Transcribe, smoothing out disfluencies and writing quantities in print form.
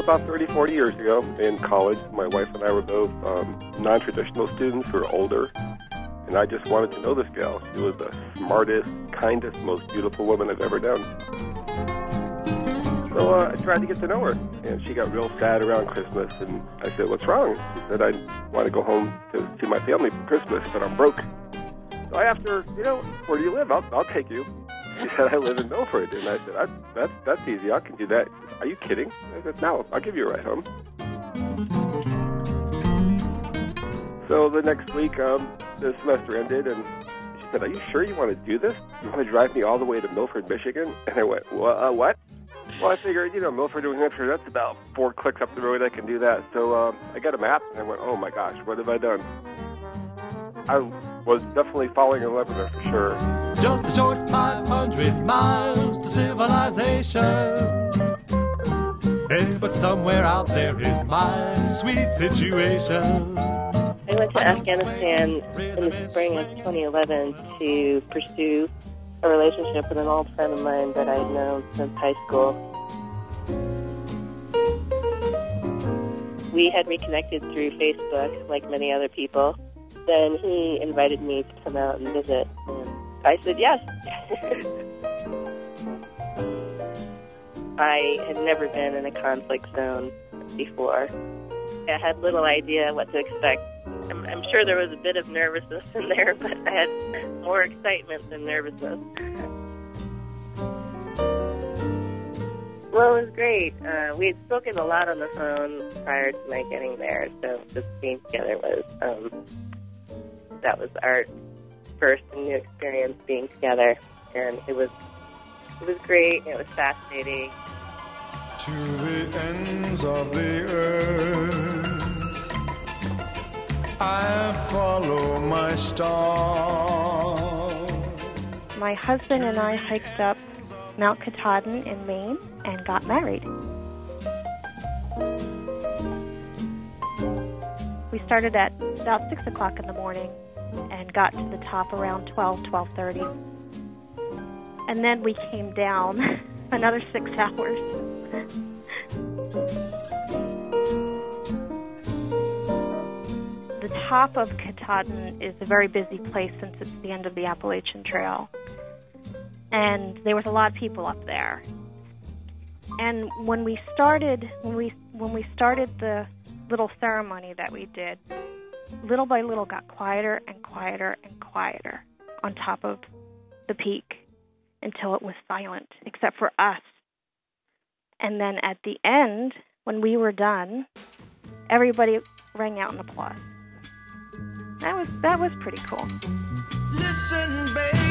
About 30, 40 years ago in college, my wife and I were both non-traditional students who were older, and I just wanted to know this gal. She was the smartest, kindest, most beautiful woman I've ever known. So I tried to get to know her, and she got real sad around Christmas, and I said, what's wrong? She said, I want to go home to see my family for Christmas, but I'm broke. So I asked her, where do you live? I'll take you. She said, I live in Milford. And I said, that's easy. I can do that. She said, are you kidding? I said, no, I'll give you a ride home. So the next week, the semester ended, and she said, are you sure you want to do this? You want to drive me all the way to Milford, Michigan? And I went, what? Well, I figured, Milford, New Hampshire, that's about 4 clicks up the road. I can do that. So I got a map, and I went, oh, my gosh, what have I done? I was definitely falling in love with her for sure. Just a short 500 miles to civilization. Hey, but somewhere out there is my sweet situation. I went to Afghanistan in the spring of 2011 to pursue a relationship with an old friend of mine that I'd known since high school. We had reconnected through Facebook, like many other people. Then he invited me to come out and visit, and I said yes. I had never been in a conflict zone before. I had little idea what to expect. I'm sure there was a bit of nervousness in there, but I had more excitement than nervousness. Well, it was great. We had spoken a lot on the phone prior to my getting there, so just being together that was our first and new experience being together, and it was great. It was fascinating. To the ends of the earth, I follow my star. My husband and I hiked up Mount Katahdin in Maine and got married. We started at about 6 o'clock in the morning and got to the top around 12:30. And then we came down another 6 hours. The top of Katahdin is a very busy place since it's the end of the Appalachian Trail. And there was a lot of people up there. And when we started the little ceremony that we did, little by little got quieter and quieter and quieter on top of the peak until it was silent, except for us. And then at the end, when we were done, everybody rang out in applause. That was pretty cool. Listen, baby.